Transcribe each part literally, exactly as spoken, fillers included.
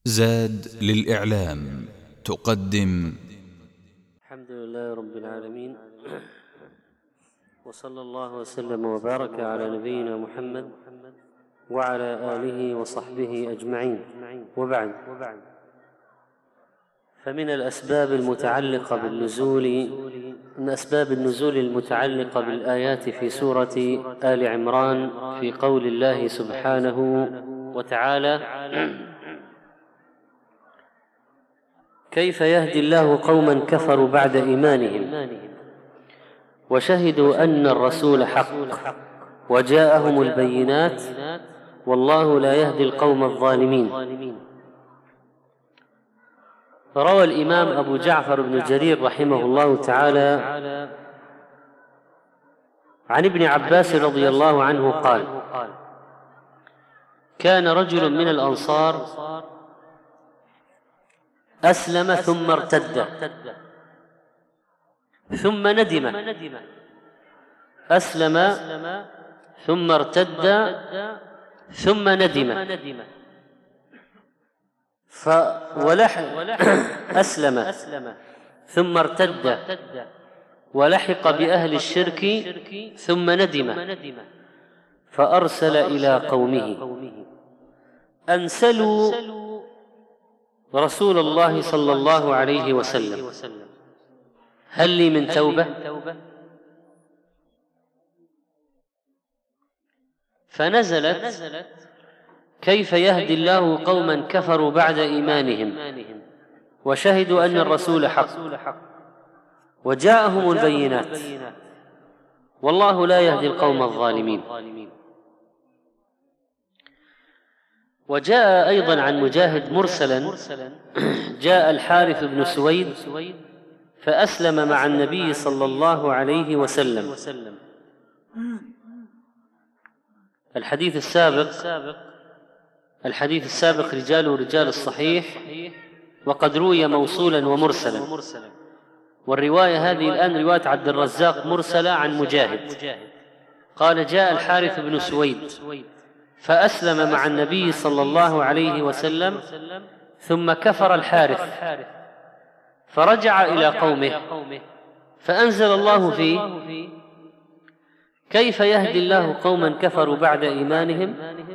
زاد للإعلام تقدم. الحمد لله رب العالمين، وصلى الله وسلم وبارك على نبينا محمد وعلى آله وصحبه أجمعين، وبعد. فمن الأسباب المتعلقة بالنزول من أسباب النزول المتعلقة بالآيات في سورة آل عمران في قول الله سبحانه وتعالى: كيف يهدي الله قوما كفروا بعد إيمانهم وشهدوا أن الرسول حق وجاءهم البينات والله لا يهدي القوم الظالمين. روى الإمام أبو جعفر بن جرير رحمه الله تعالى عن ابن عباس رضي الله عنه قال: كان رجل من الأنصار أسلم ثم ارتد ثم ندم، أسلم ثم ارتد ثم ندم، فولح أسلم ثم ارتد ولحق بأهل الشرك ثم ندم، فأرسل إلى قومه أن سلوا رسول الله صلى الله عليه وسلم هل لي من توبة؟ فنزلت: كيف يهدي الله قوما كفروا بعد إيمانهم وشهدوا أن الرسول حق وجاءهم البينات والله لا يهدي القوم الظالمين. وجاء أيضا عن مجاهد مرسلا: جاء الحارث بن سويد فأسلم مع النبي صلى الله عليه وسلم. الحديث السابق الحديث السابق رجاله رجال الصحيح، وقد روي موصولا ومرسلا، والرواية هذه الآن رواية عبد الرزاق مرسلة عن مجاهد قال: جاء الحارث بن سويد فأسلم مع النبي صلى الله عليه وسلم ثم كفر الحارث فرجع إلى قومه فأنزل الله فيه: كيف يهدي الله قوما كفروا بعد إيمانهم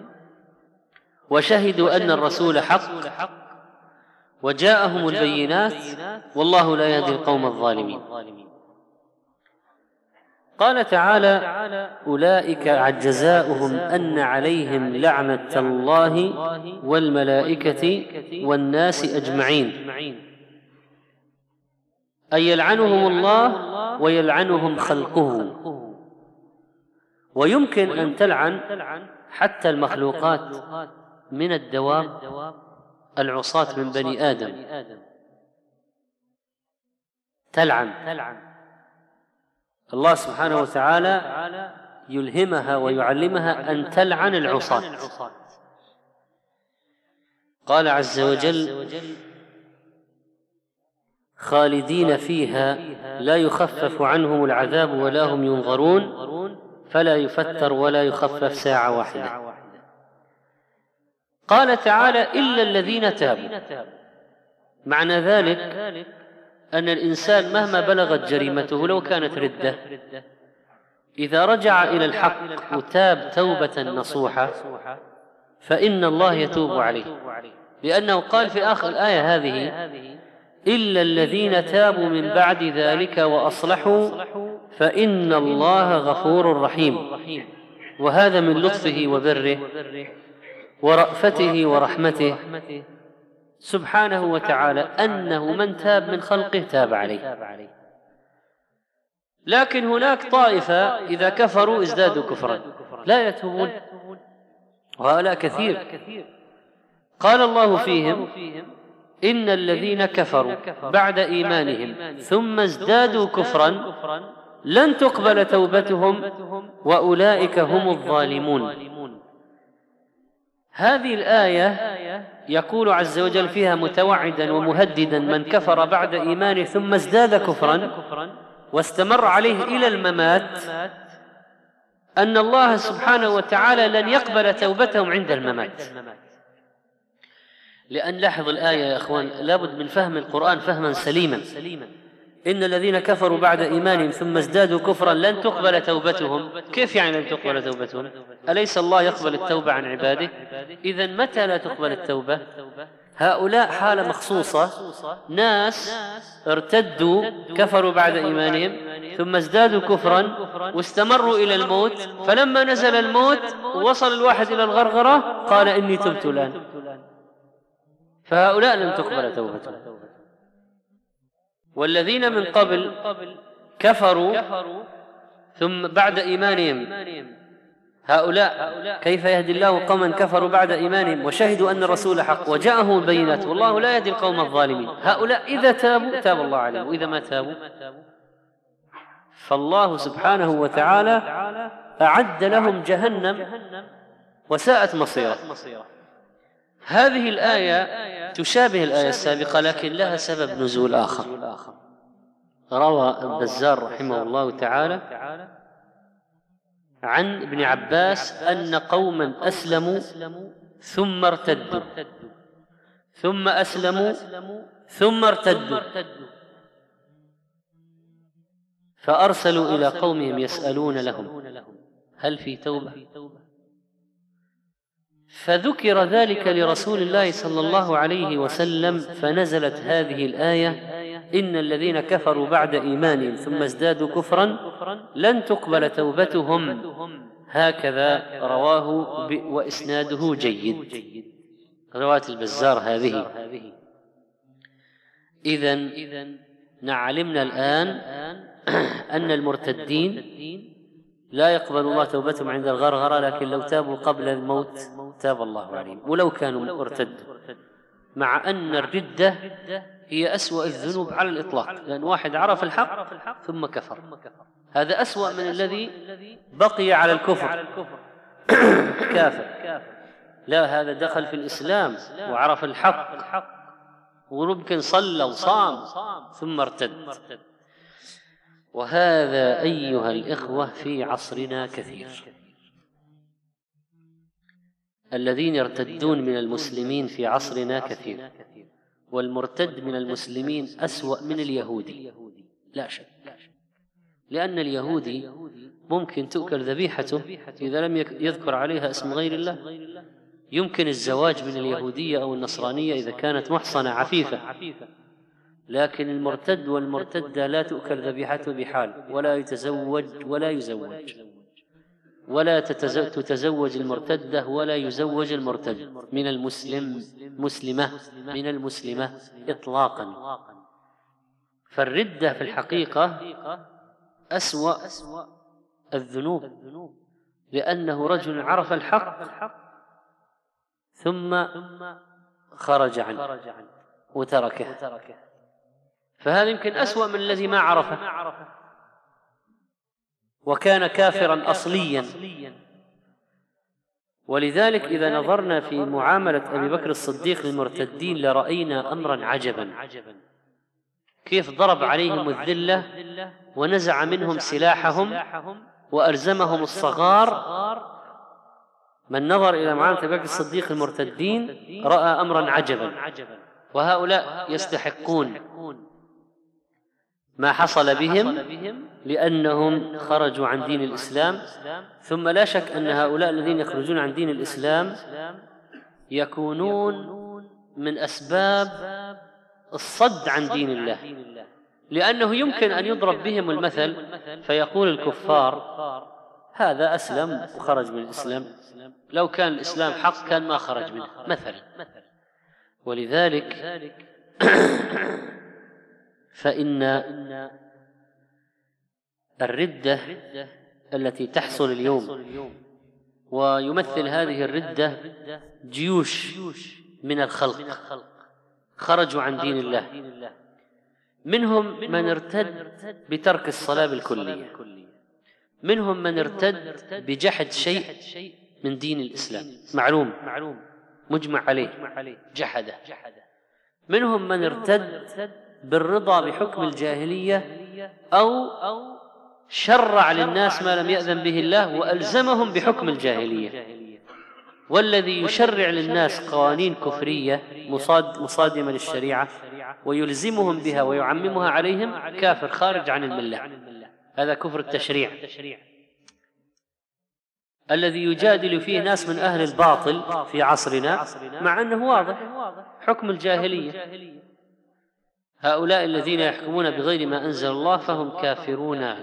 وشهدوا أن الرسول حق وجاءهم البينات والله لا يهدي القوم الظالمين. قال تعالى: أولئك جزاؤهم أن عليهم لعنة الله والملائكة والناس أجمعين، أي يلعنهم الله ويلعنهم خلقه. ويمكن أن تلعن حتى المخلوقات من الدواب العصاة من بني آدم، تلعن الله سبحانه وتعالى يلهمها ويعلمها أن تلعن العصاة. قال عز وجل: خالدين فيها لا يخفف عنهم العذاب ولا هم ينظرون فلا يفتر ولا يخفف ساعة واحدة. قال تعالى: إلا الذين تابوا. معنى ذلك أن الإنسان مهما بلغت جريمته لو كانت ردة، إذا رجع إلى الحق وتاب توبة نصوحة فإن الله يتوب عليه، لأنه قال في آخر الآية هذه: إلا الذين تابوا من بعد ذلك وأصلحوا فإن الله غفور رحيم. وهذا من لطفه وبره ورأفته ورحمته سبحانه وتعالى، أنه من تاب من خلقه تاب عليه. لكن هناك طائفة إذا كفروا ازدادوا كفرا لا يتوبون، وهؤلاء كثير. قال الله فيهم: إن الذين كفروا بعد إيمانهم ثم ازدادوا كفرا لن تقبل توبتهم وأولئك هم الظالمون. هذه الآية يقول عز وجل فيها متوعدا ومهددا من كفر بعد إيمانه ثم ازداد كفرا واستمر عليه إلى الممات أن الله سبحانه وتعالى لن يقبل توبتهم عند الممات، لأن لاحظ الآية يا أخوان، لابد من فهم القرآن فهما سليما. إن الذين كفروا بعد إيمانهم ثم ازدادوا كفرا لن تقبل توبتهم. كيف يعني لن تقبل توبتهم؟ أليس الله يقبل التوبة عن عباده؟ إذن متى لا تقبل التوبة؟ هؤلاء حالة مخصوصة، ناس ارتدوا كفروا بعد إيمانهم ثم ازدادوا كفرا واستمروا إلى الموت، فلما نزل الموت ووصل الواحد إلى الغرغرة قال إني تبت الآن، فهؤلاء لن تقبل توبتهم. والذين من قبل كفروا ثم بعد إيمانهم، هؤلاء كيف يهدي الله قوما كفروا بعد إيمانهم وشهدوا أن الرسول حق وجاءهم البينات والله لا يهدي القوم الظالمين. هؤلاء إذا تابوا تاب الله عليهم، وإذا ما تابوا فالله سبحانه وتعالى أعد لهم جهنم وساءت مصيرا. هذه الآية تشابه الآية السابقة لكن لها سبب نزول آخر. روى البزار رحمه الله تعالى عن ابن عباس أن قوما أسلموا ثم ارتدوا ثم أسلموا ثم ارتدوا فأرسلوا إلى قومهم يسألون لهم هل في توبة؟ فذكر ذلك لرسول الله صلى الله عليه وسلم فنزلت هذه الآية: إن الذين كفروا بعد إيمانهم ثم ازدادوا كفرا لن تقبل توبتهم. هكذا رواه وإسناده جيد، رواية البزار هذه. إذن نعلمنا الآن أن المرتدين لا يقبل الله توبتهم عند الغرغرة، لكن لو تابوا قبل الموت تاب الله عليهم ولو كانوا ارتدوا، مع أن الردة هي أسوأ الذنوب على الإطلاق، لأن واحد عرف الحق ثم كفر، هذا أسوأ من الذي بقي على الكفر كافر. لا، هذا دخل في الإسلام وعرف الحق وممكن صلى وصام ثم ارتد. وهذا أيها الإخوة في عصرنا كثير، الذين يرتدون من المسلمين في عصرنا كثير، والمرتد من المسلمين أسوأ من اليهودي لا شك، لأن اليهودي ممكن تؤكل ذبيحته إذا لم يذكر عليها اسم غير الله، يمكن الزواج من اليهودية أو النصرانية إذا كانت محصنة عفيفة، لكن المرتد والمرتدة لا تؤكل ذبيحته بحال، ولا يتزوج ولا يزوج، ولا تتزوج المرتدة ولا يزوج المرتد من المسلم مسلمة من المسلمة إطلاقا. فالردة في الحقيقة أسوأ الذنوب، لأنه رجل عرف الحق ثم خرج عنه وتركه، فهذا يمكن أسوأ من الذي ما عرفه وكان كافرا أصليا. ولذلك إذا نظرنا في معاملة أبي بكر الصديق للمرتدين لرأينا أمرا عجبا، كيف ضرب عليهم الذلة ونزع منهم سلاحهم وألزمهم الصغار. من نظر إلى معاملة أبي بكر الصديق المرتدين رأى أمرا عجبا، وهؤلاء يستحقون ما حصل بهم لأنهم خرجوا عن دين الإسلام. ثم لا شك أن هؤلاء الذين يخرجون عن دين الإسلام يكونون من أسباب الصد عن دين الله، لأنه يمكن أن يضرب بهم المثل فيقول الكفار هذا أسلم وخرج من الإسلام، لو كان الإسلام حق كان ما خرج منه مثلا. ولذلك فإن الردة التي تحصل اليوم، ويمثل هذه الردة جيوش من الخلق خرجوا عن دين الله، منهم من ارتد بترك الصلاة بالكلية، منهم من ارتد بجحد شيء من دين الإسلام معلوم مجمع عليه جحده، منهم من ارتد بالرضا بحكم الجاهلية أو شرع للناس ما لم يأذن به الله وألزمهم بحكم الجاهلية. والذي يشرع للناس قوانين كفرية مصاد مصادمة للشريعة ويلزمهم بها ويعممها عليهم كافر خارج عن الملة. هذا كفر التشريع الذي يجادل فيه ناس من أهل الباطل في عصرنا، مع أنه واضح حكم الجاهلية. هؤلاء الذين يحكمون بغير ما أنزل الله فهم كافرون.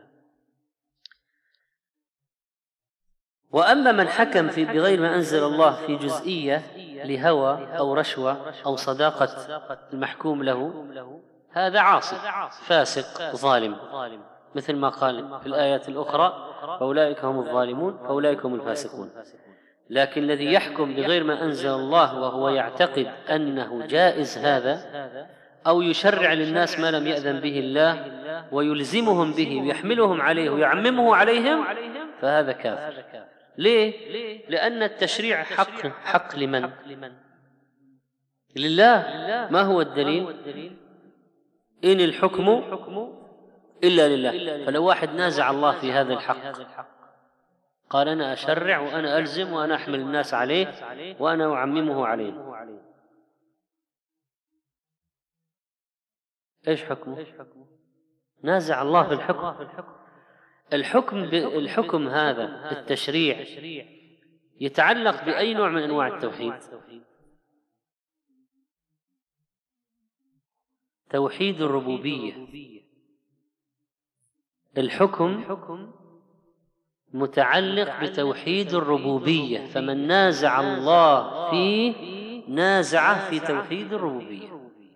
وأما من حكم في بغير ما أنزل الله في جزئية لهوى أو رشوة أو صداقة المحكوم له، هذا عاصي فاسق ظالم، مثل ما قال في الآيات الأخرى فأولئك هم الظالمون فأولئك هم الفاسقون. لكن الذي يحكم بغير ما أنزل الله وهو يعتقد أنه جائز هذا، أو يشرع للناس ما لم يأذن به الله ويلزمهم به ويحملهم عليه ويعممه عليهم، فهذا كافر. ليه؟ لأن التشريع حق حق لمن؟ لله. ما هو الدليل؟ إن الحكم إلا لله. فلو واحد نازع الله في هذا الحق قال أنا أشرع وأنا ألزم وأنا أحمل الناس عليه وأنا أعممه عليه، إيش حكمه؟ نازع الله في الحكم. الحكم الحكم هذا التشريع يتعلق بأي نوع من أنواع التوحيد؟ توحيد الربوبية. الحكم متعلق بتوحيد الربوبية، فمن نازع الله فيه نازعه في توحيد الربوبية،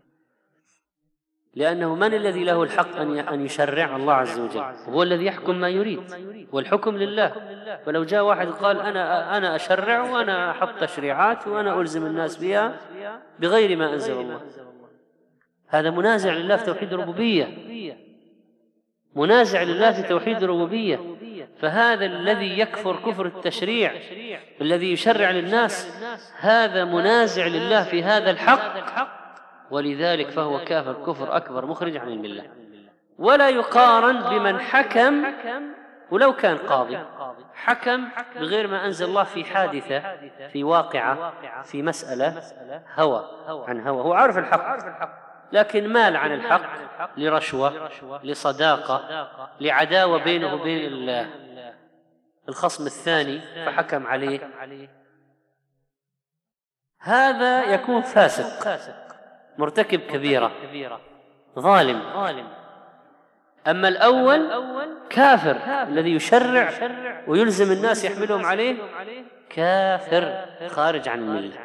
لأنه من الذي له الحق أن يشرع؟ الله عز وجل، هو الذي يحكم ما يريد، والحكم لله. فلو جاء واحد قال أنا أنا أشرع وأنا أحط تشريعات وأنا ألزم الناس بها بغير ما أنزل الله، هذا منازع لله في توحيد الربوبية، منازع لله في توحيد الربوبية. فهذا الذي يكفر كفر التشريع الذي يشرع للناس، هذا منازع لله في هذا الحق، ولذلك فهو كافر كفر أكبر مخرج عن الملة. ولا يقارن بمن حكم ولو كان قاضي، حكم بغير ما أنزل الله في حادثة، في واقعة، في مسألة هوى عن هوى، هو عارف الحق لكن مال عن الحق لرشوة، لصداقة، لعداوة بينه وبين الخصم الثاني فحكم عليه، هذا يكون فاسق مرتكب كبيرة ظالم. أما الأول كافر الذي يشرع ويلزم الناس يحملهم عليه، كافر خارج عن الملة.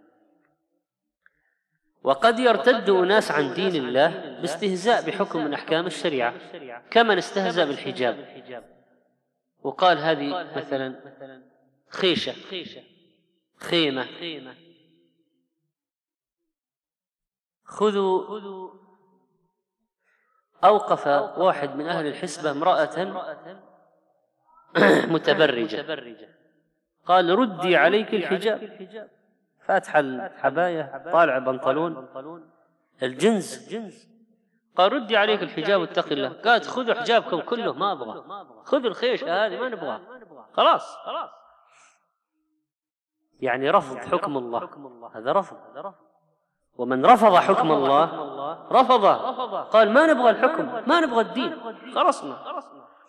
وقد يرتد أناس عن دين الله باستهزاء بحكم من أحكام الشريعة، كمن استهزأ بالحجاب وقال هذه مثلا خيشة، خيمة، خذوا. أوقف واحد من أهل الحسبة امرأة متبرجة، قال ردي عليك الحجاب، فاتح الحباية طالع بنطلون الجنز، قال ردي عليك الحجاب واتق الله. قالت خذوا حجابكم كله ما أبغى، خذوا الخيشة هذه ما نبغى، خلاص. يعني رفض حكم الله، هذا رفض. ومن رفض حكم الله رفضه، قال ما نبغى الحكم، ما نبغى الدين، خلصنا.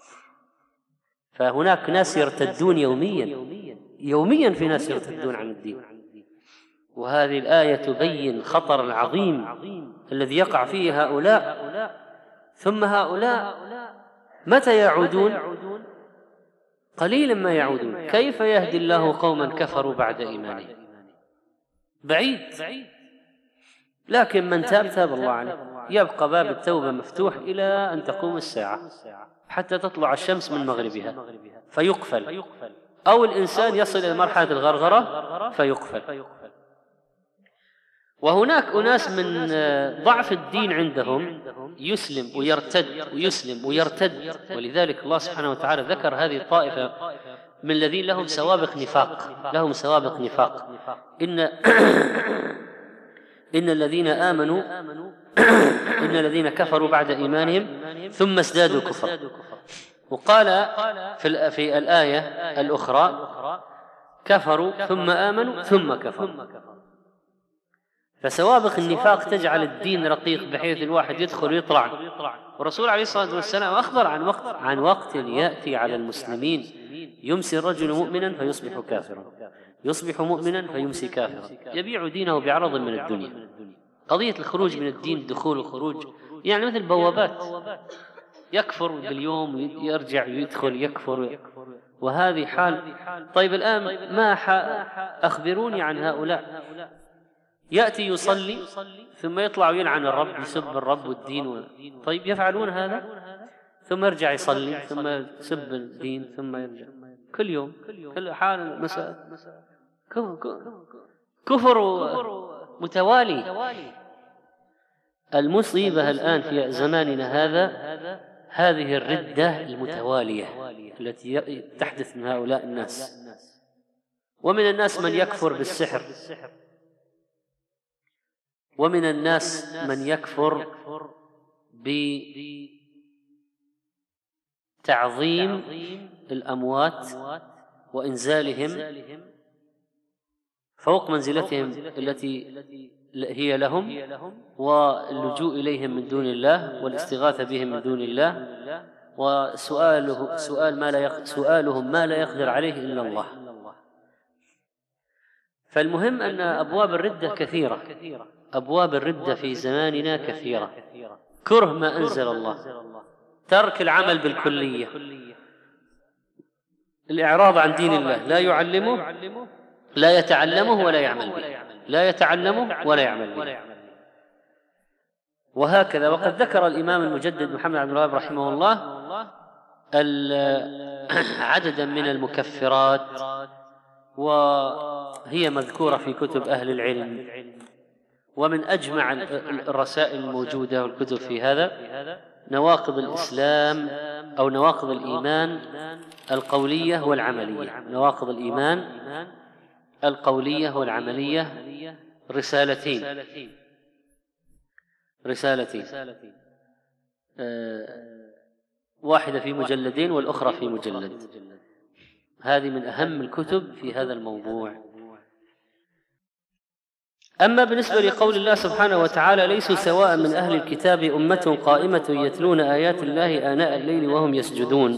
فهناك ناس يرتدون يوميا يوميا في ناس يرتدون عن الدين، وهذه الآية تبين خطر العظيم الذي يقع فيه هؤلاء. ثم هؤلاء متى يعودون؟ قليلا ما يعودون. كيف يهدي الله قوما كفروا بعد إيمانهم؟ بعيد. لكن من تاب تاب الله عليه، يبقى باب التوبة مفتوح إلى أن تقوم الساعة حتى تطلع الشمس من مغربها فيقفل، أو الإنسان يصل إلى مرحلة الغرغرة فيقفل. وهناك أناس من ضعف الدين عندهم يسلم ويرتد ويسلم ويرتد، ولذلك الله سبحانه وتعالى ذكر هذه الطائفة من الذين لهم سوابق نفاق، لهم سوابق نفاق. إن إن الذين آمنوا إن الذين كفروا بعد إيمانهم ثم ازدادوا كفرا. وقال في في الآية الأخرى كفروا ثم آمنوا ثم كفروا. فسوابق النفاق تجعل الدين رقيق بحيث الواحد يدخل ويطلع. والرسول عليه الصلاة والسلام أخبر عن وقت عن وقت يأتي على المسلمين يمسي الرجل مؤمنا فيصبح كافرا، يصبح مؤمنا فيمسي كافرا، يبيع دينه بعرض من الدنيا. قضية الخروج من الدين، دخول وخروج، يعني مثل بوابات، يكفر باليوم يرجع يدخل يكفر، وهذه حال. طيب الآن ما أخبروني عن هؤلاء، يأتي يصلي ثم يطلع ويلعن الرب، يسب الرب والدين و... طيب يفعلون هذا، ثم يرجع يصلي، ثم يسب الدين، ثم يرجع كل يوم، كل حال مساء كفر متوالي. المصيبة الآن في زماننا هذا هذه الردة المتوالية التي تحدث من هؤلاء الناس. ومن الناس من يكفر بالسحر، ومن الناس من يكفر بتعظيم الأموات وإنزالهم فوق منزلتهم التي هي لهم، واللجوء إليهم من دون الله، والاستغاثة بهم من دون الله، وسؤاله سؤال ما لا يق... سؤالهم ما لا يقدر عليه إلا الله. فالمهم أن أبواب الردة كثيرة، أبواب الردة في زماننا كثيرة. كره ما أنزل الله، ترك العمل بالكلية، الإعراض عن دين الله، لا يعلمه، لا يتعلمه ولا يعمل به، لا يتعلمه ولا يعمل به، وهكذا. وقد ذكر الإمام المجدد محمد عبد الوهاب رحمه الله عددا من المكفرات، وهي مذكورة في كتب أهل العلم. ومن أجمع الرسائل الموجودة والكتب في هذا نواقض الإسلام أو نواقض الإيمان القولية والعملية، نواقض الإيمان القولية والعملية، رسالتين رسالتين أه واحدة في مجلدين والأخرى في مجلد. هذه من أهم الكتب في هذا الموضوع. أما بالنسبة لقول الله سبحانه وتعالى ليسوا سواء من أهل الكتاب أمة قائمة يتلون آيات الله آناء الليل وهم يسجدون،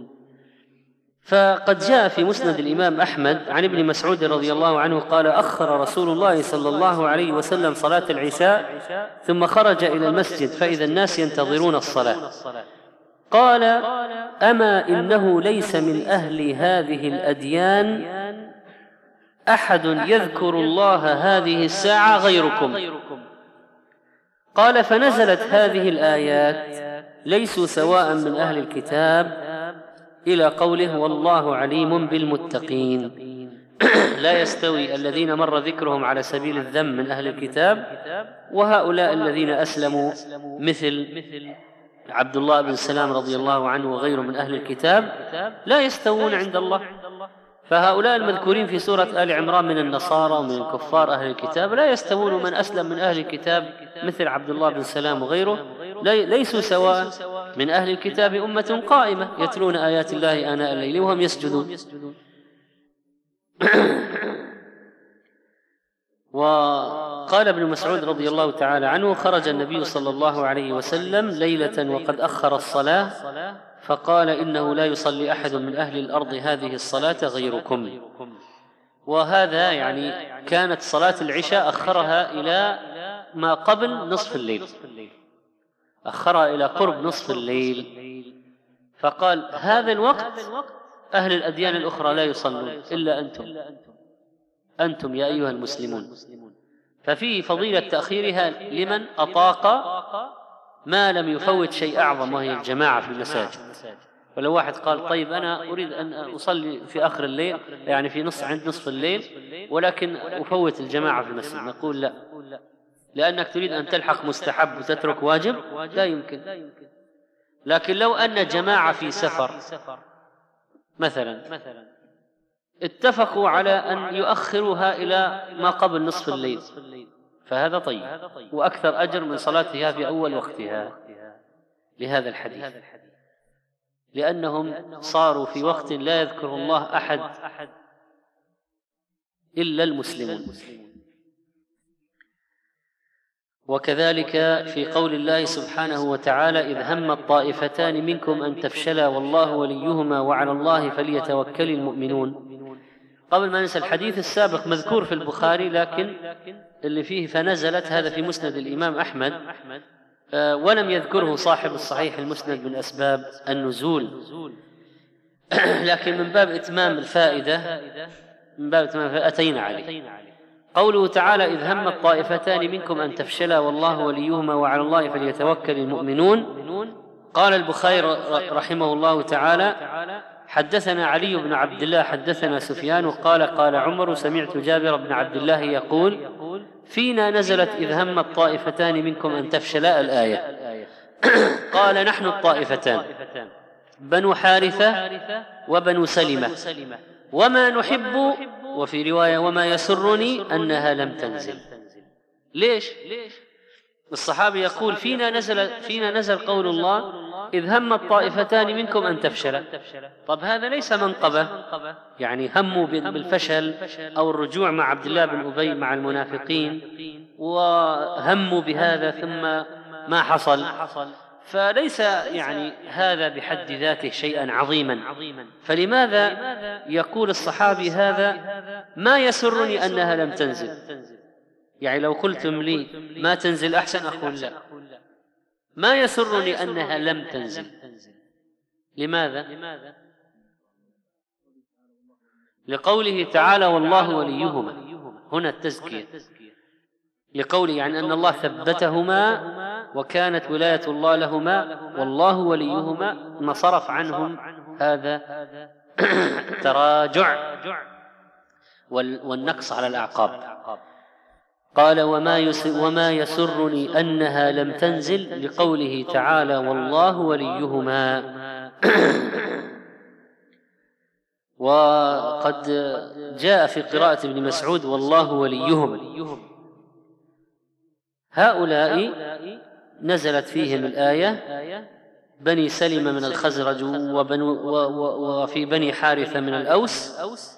فقد جاء في مسند الإمام أحمد عن ابن مسعود رضي الله عنه قال أخر رسول الله صلى الله عليه وسلم صلاة العشاء ثم خرج إلى المسجد فإذا الناس ينتظرون الصلاة، قال أما إنه ليس من أهل هذه الأديان أحد يذكر الله هذه الساعة غيركم. قال فنزلت هذه الآيات ليسوا سواء من أهل الكتاب إلى قوله والله عليم بالمتقين. لا يستوي الذين مر ذكرهم على سبيل الذم من أهل الكتاب وهؤلاء الذين أسلموا مثل عبد الله بن سلام رضي الله عنه وغيره من أهل الكتاب، لا يستوون عند الله. فهؤلاء المذكورين في سورة آل عمران من النصارى ومن الكفار أهل الكتاب لا يستوون من أسلم من أهل الكتاب مثل عبد الله بن سلام وغيره، ليسوا سواء من أهل الكتاب أمة قائمة يتلون آيات الله آناء الليل وهم يسجدون. وقال ابن مسعود رضي الله تعالى عنه خرج النبي صلى الله عليه وسلم ليلة وقد أخر الصلاة فقال إنه لا يصلي أحد من أهل الأرض هذه الصلاة غيركم. وهذا يعني كانت صلاة العشاء أخرها إلى ما قبل نصف الليل، أخرها إلى قرب نصف الليل، فقال هذا الوقت أهل الأديان الأخرى لا يصلون إلا أنتم، أنتم يا أيها المسلمون. ففي فضيلة تأخيرها لمن أطاق ما لم يفوت شيء أعظم وهي الجماعة في المساجد. ولو واحد قال طيب أنا أريد أن أصلي في آخر الليل يعني في نصف عند نصف الليل ولكن أفوت الجماعة في المسجد، نقول لا، لأنك تريد أن تلحق مستحب وتترك واجب لا يمكن. لكن لو أن جماعة في سفر مثلا اتفقوا على أن يؤخروها إلى ما قبل نصف الليل فهذا طيب وأكثر أجر من صلاتها في أول وقتها لهذا الحديث، لأنهم صاروا في وقت لا يذكر الله أحد إلا المسلمون. وكذلك في قول الله سبحانه وتعالى: إذ هم الطائفتان منكم أن تفشلا والله وليهما وعلى الله فليتوكل المؤمنون. قبل ما ننسى، الحديث السابق مذكور في البخاري لكن اللي فيه فنزلت، هذا في مسند الإمام أحمد، ولم يذكره صاحب الصحيح المسند من أسباب النزول، لكن من باب إتمام الفائدة من باب إتمام الفائدة أتينا عليه. قوله تعالى: إذ هم الطائفتان منكم أن تفشلا والله وليهما وعلى الله فليتوكل المؤمنون. قال البخاري رحمه الله تعالى: حدثنا علي بن عبد الله حدثنا سفيان قال: قال عمر: سمعت جابر بن عبد الله يقول: فينا نزلت إذ هم الطائفتان منكم أن تفشلا الآية. قال: نحن الطائفتان بنو حارثة وبنو سلمة، وما نحب، وفي رواية وما يسرني أنها لم تنزل. ليش؟ الصحابي يقول: فينا نزل فينا نزل قول الله: إذ هم الطائفتان منكم أن تفشلا. طب هذا ليس منقبة، يعني هموا بالفشل أو الرجوع مع عبد الله بن أبي مع المنافقين، وهموا بهذا ثم ما حصل، فليس يعني هذا بحد ذاته شيئا عظيما. فلماذا يقول الصحابي هذا: ما يسرني أنها لم تنزل؟ يعني لو قلتم لي ما تنزل أحسن أقول لا، ما يسرني أنها لم تنزل. لماذا؟ لقوله تعالى: والله وليهما، هنا التزكية، لقوله يعني أن الله ثبتهما وكانت ولاية الله لهما والله وليهما، ما صرف عنهم هذا التراجع والنقص على الأعقاب. قال: وما, وما يسرني أنها لم تنزل، لقوله تعالى: والله وليهما. وقد جاء في قراءة ابن مسعود: والله وليهم. هؤلاء نزلت فيهم الآية: بني سلمة من الخزرج وفي بني حارثة من الأوس.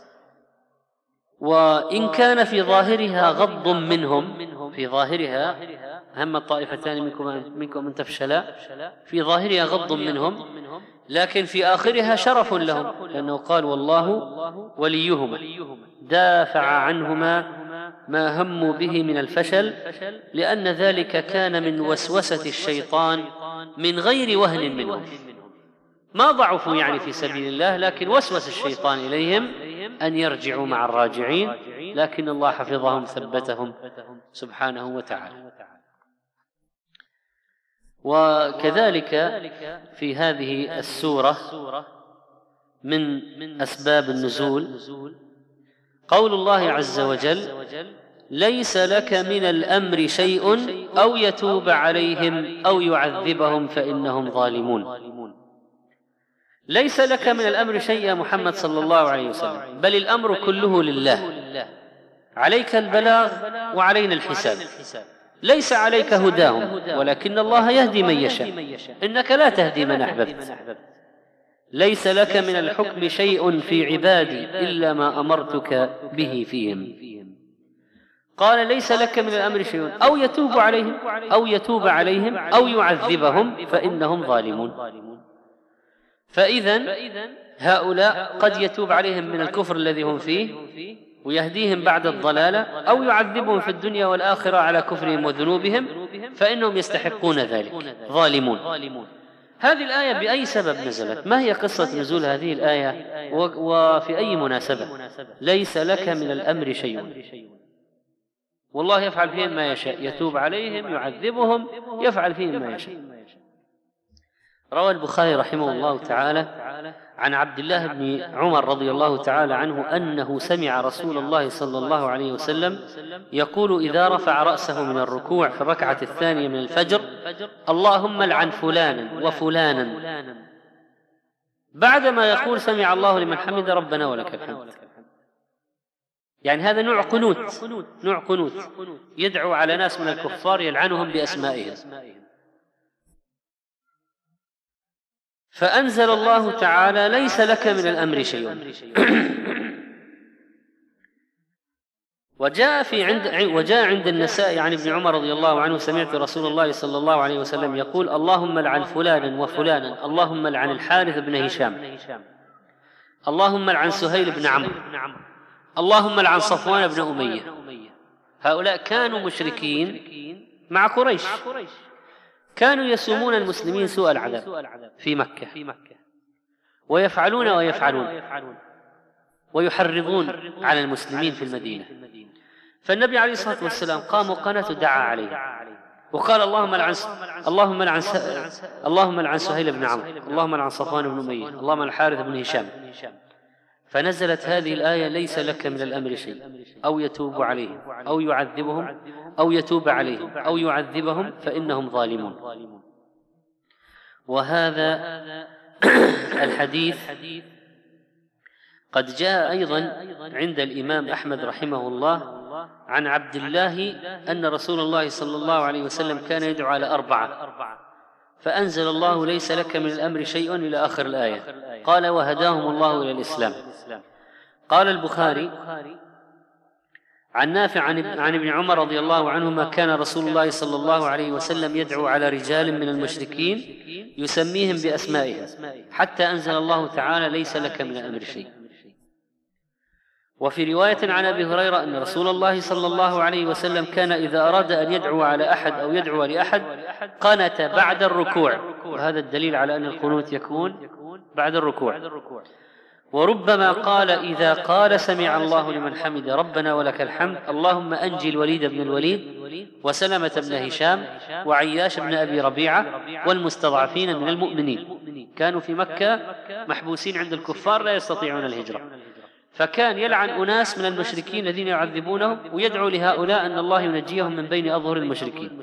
وإن كان في ظاهرها غض منهم، في ظاهرها هم الطائفتان منكم أن تفشلا، في ظاهرها غض منهم، لكن في آخرها شرف لهم، لأنه قال: والله وليهما، دافع عنهما ما هموا به من الفشل، لأن ذلك كان من وسوسة الشيطان من غير وهن منهم. ما ضعفوا يعني في سبيل الله، لكن وسوس الشيطان إليهم أن يرجعوا مع الراجعين، لكن الله حفظهم ثبتهم سبحانه وتعالى. وكذلك في هذه السورة من أسباب النزول قول الله عز وجل: ليس لك من الأمر شيء أو يتوب عليهم أو يعذبهم فإنهم ظالمون. ليس لك من الأمر شيء يا محمد صلى الله عليه وسلم، بل الأمر كله لله، عليك البلاغ وعلينا الحساب. ليس عليك هداهم ولكن الله يهدي من يشاء، إنك لا تهدي من أحببت. ليس لك من الحكم شيء في عبادي إلا ما أمرتك به فيهم. قال: ليس لك من الأمر شيء أو يتوب عليهم أو يتوب عليهم أو يعذبهم فإنهم ظالمون. فإذن هؤلاء قد يتوب عليهم من الكفر الذي هم فيه ويهديهم بعد الضلالة، أو يعذبهم في الدنيا والآخرة على كفرهم وذنوبهم، فإنهم يستحقون ذلك، ظالمون. هذه الآية بأي سبب نزلت؟ ما هي قصة نزول هذه الآية وفي أي مناسبة؟ ليس لك من الأمر شيء، والله يفعل فيهم ما يشاء، يتوب عليهم، يعذبهم، يفعل فيهم ما يشاء. روى البخاري رحمه الله تعالى عن عبد الله بن عمر رضي الله تعالى عنه أنه سمع رسول الله صلى الله عليه وسلم يقول إذا رفع رأسه من الركوع في الركعة الثانية من الفجر: اللهم لعن فلانا وفلانا، بعدما يقول سمع الله لمن حمد ربنا ولك الحمد. يعني هذا نوع قنوت، نوع قنوت يدعو على ناس من الكفار يلعنهم بأسمائهم. فأنزل الله تعالى: ليس لك من الأمر شيء. وجاء في عند وجاء عند النسائي عن ابن عمر رضي الله عنه: سمعت رسول الله صلى الله عليه وسلم يقول: اللهم لعن فلانا وفلانا، اللهم لعن الحارث بن هشام، اللهم لعن سهيل بن عمرو، اللهم لعن صفوان بن أمية. هؤلاء كانوا مشركين مع قريش، كانوا يسومون المسلمين سوء العذاب في مكة، ويفعلون ويفعلون ويحرضون على المسلمين في المدينة. فالنبي عليه الصلاة والسلام قام وقنت ودعا عليه وقال: اللهم لعن اللهم لعن اللهم لعن سهيل بن عمرو، اللهم لعن صفوان بن أمية، اللهم لعن الحارث بن هشام. فنزلت هذه الآية: ليس لك من الأمر شيء، أو يتوب عليهم أو يعذبهم أو يتوب عليهم أو يعذبهم فإنهم ظالمون. وهذا الحديث قد جاء أيضا عند الإمام أحمد رحمه الله عن عبد الله أن رسول الله صلى الله عليه وسلم كان يدعو على أربعة، فأنزل الله: ليس لك من الأمر شيء إلى آخر الآية. قال: وهداهم الله إلى الإسلام. قال البخاري عن نافع عن ابن عمر رضي الله عنهما: كان رسول الله صلى الله عليه وسلم يدعو على رجال من المشركين يسميهم بأسمائهم حتى أنزل الله تعالى: ليس لك من الأمر شيء. وفي رواية عن أبي هريرة أن رسول الله صلى الله عليه وسلم كان إذا أراد أن يدعو على أحد أو يدعو لأحد قنت بعد الركوع، وهذا الدليل على أن القنوت يكون بعد الركوع. وربما قال إذا قال: سمع الله لمن حمد ربنا ولك الحمد، اللهم أنجي الوليد بن الوليد وسلمة بن هشام وعياش بن أبي ربيعة والمستضعفين من المؤمنين. كانوا في مكة محبوسين عند الكفار لا يستطيعون الهجرة، فكان يلعن أناس من المشركين الذين يعذبونهم ويدعو لهؤلاء أن الله ينجيهم من بين أظهر المشركين.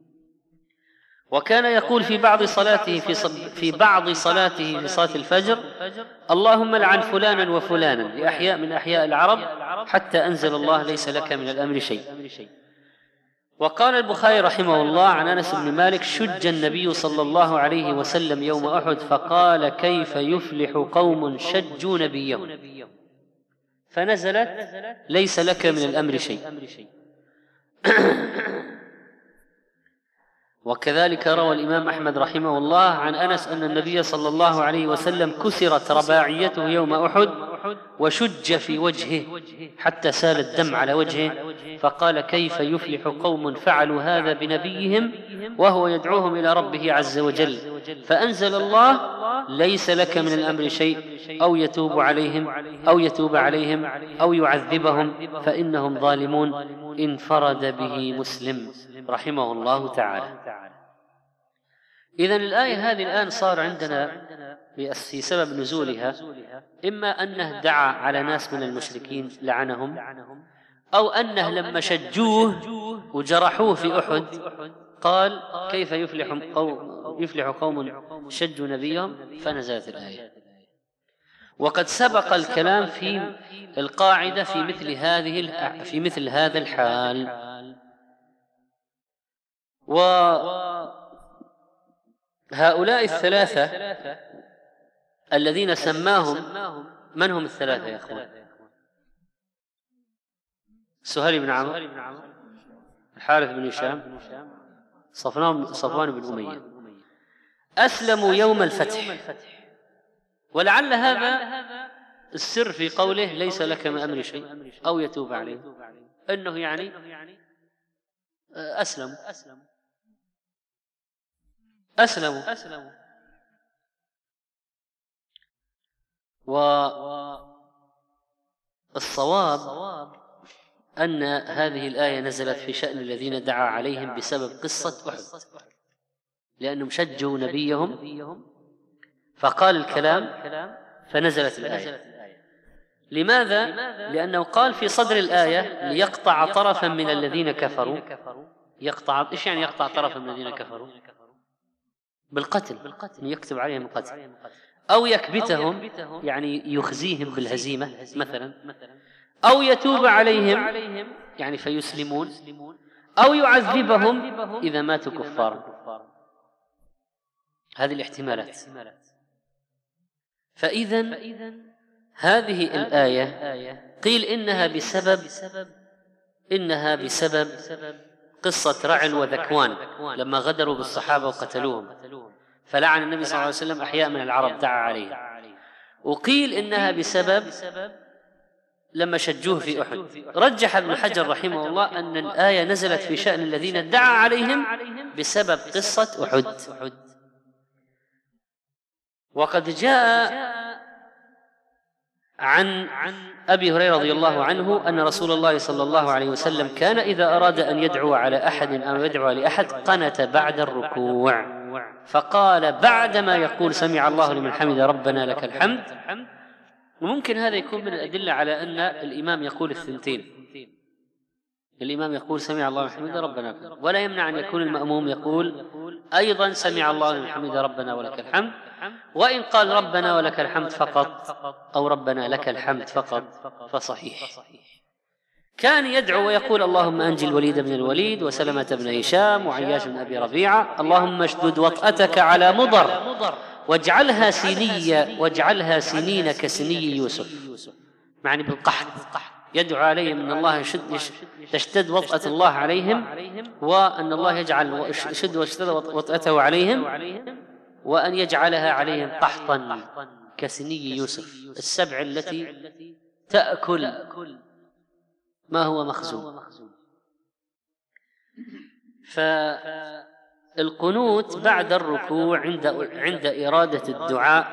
وكان يقول في بعض صلاته في, في بعض صلاته في صلاة الفجر: اللهم لعن فلانا وفلانا لأحياء من أحياء العرب حتى أنزل الله: ليس لك من الأمر شيء. وقال البخاري رحمه الله عن أنس بن مالك: شج النبي صلى الله عليه وسلم يوم أحد فقال: كيف يفلح قوم شجوا نبيهم، فنزلت: ليس لك من الأمر شيء. وكذلك روى الإمام أحمد رحمه الله عن أنس أن النبي صلى الله عليه وسلم كسرت رباعيته يوم أحد وشج في وجهه حتى سال الدم على وجهه، فقال: كيف يفلح قوم فعلوا هذا بنبيهم وهو يدعوهم إلى ربه عز وجل، فأنزل الله: ليس لك من الأمر شيء، أو يتوب عليهم أو يتوب عليهم أو يعذبهم فإنهم ظالمون. انفرد به مسلم رحمه الله تعالى. إذن الآية هذه الآن صار عندنا في سبب نزولها إما أنه دعا على ناس من المشركين لعنهم، أو أنه لما شجوه وجرحوه في أحد قال: كيف يفلح قوم, يفلح قوم شجوا نبيهم، فنزلت الآية. وقد سبق الكلام في القاعدة في مثل هذه في مثل هذا الحال. وهؤلاء الثلاثة الذين سماهم، من هم الثلاثة يا أخوان؟ سهيل بن عمرو، الحارث بن هشام، صفوان بن أمية، أسلموا يوم الفتح. ولعل هذا السر في قوله: ليس لك من أمر شيء أو يتوب عليه، أنه يعني أسلموا أسلموا أسلموا والصواب أن هذه الآية نزلت في شأن الذين دعا عليهم بسبب قصة أحد، لأنهم شجوا نبيهم فقال الكلام فنزلت الآية. لماذا؟ لأنه قال في صدر الآية: ليقطع طرفا من الذين كفروا. يقطع، إيش يعني يقطع طرفا من الذين كفروا؟ بالقتل، يكتب عليهم القتل، أو يكبتهم يعني يخزيهم بالهزيمة مثلا، أو يتوب عليهم يعني فيسلمون، أو يعذبهم إذا ماتوا كفارا. هذه الاحتمالات. فإذن هذه الآية قيل إنها بسبب إنها بسبب قصة رعل وذكوان لما غدروا بالصحابة وقتلوهم، فلعن النبي صلى الله عليه وسلم أحياء من العرب دعا عليه. وقيل إنها بسبب لما شجوه في أحد. رجح ابن حجر رحمه الله أن الآية نزلت في شأن الذين ادعى عليهم بسبب قصة أحد. وقد جاء عن أبي هريرة رضي الله عنه أن رسول الله صلى الله عليه وسلم كان إذا أراد أن يدعو على أحد أو يدعو لأحد قنت بعد الركوع، فقال بعدما يقول سمع الله لمن حمد ربنا لك الحمد. وممكن هذا يكون من الأدلة على أن الإمام يقول الثنتين، الإمام يقول سمع الله لمن حمد ربنا لك الحمد، ولا يمنع أن يكون المأموم يقول أيضا سمع الله لمن حمد ربنا ولك الحمد. وإن قال ربنا ولك الحمد فقط أو ربنا لك الحمد فقط فصحيح. كان يدعو ويقول اللهم أنجي الوليد بن الوليد وسلمة بن هشام وعياش بن أبي ربيعة، اللهم اشدد وطأتك على مضر واجعلها سينية واجعلها سنين كسني يوسف، معني بالقحط. يدعو عليهم أن الله يشد تشتد وطأة الله عليهم، وأن الله يجعل يشد واشتد وطأته عليهم، وأن يجعلها عليهم قحطا كسني يوسف، السبع التي تأكل ما هو مخزون. فالقنوت بعد الركوع عند عند إرادة الدعاء.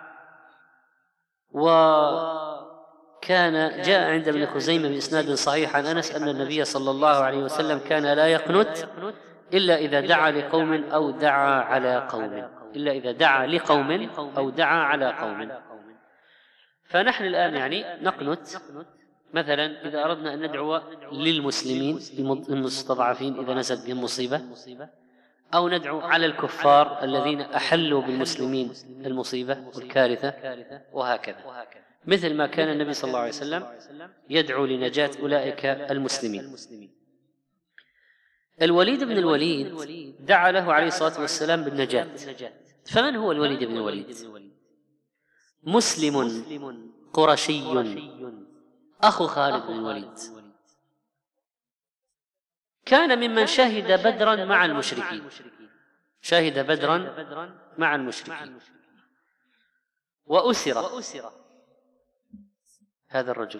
وكان جاء عند ابن خزيمة بإسناد صحيح عن أنس أن النبي صلى الله عليه وسلم كان لا يقنت إلا إذا دعا لقوم أو دعا على قوم، إلا إذا دعا لقوم أو دعا على قوم. فنحن الآن يعني نقنت مثلا إذا أردنا أن ندعو للمسلمين المستضعفين إذا نزلت بهم مصيبة، أو ندعو على الكفار الذين أحلوا بالمسلمين المصيبة والكارثة، وهكذا، مثل ما كان النبي صلى الله عليه وسلم يدعو لنجاة أولئك المسلمين. الوليد بن الوليد دعا له عليه الصلاة والسلام بالنجاة. فمن هو الوليد بن الوليد؟ مسلم قرشي أخو خالد بن الوليد، كان ممن شهد بدرا مع المشركين، شهد بدرا مع المشركين وأسر هذا الرجل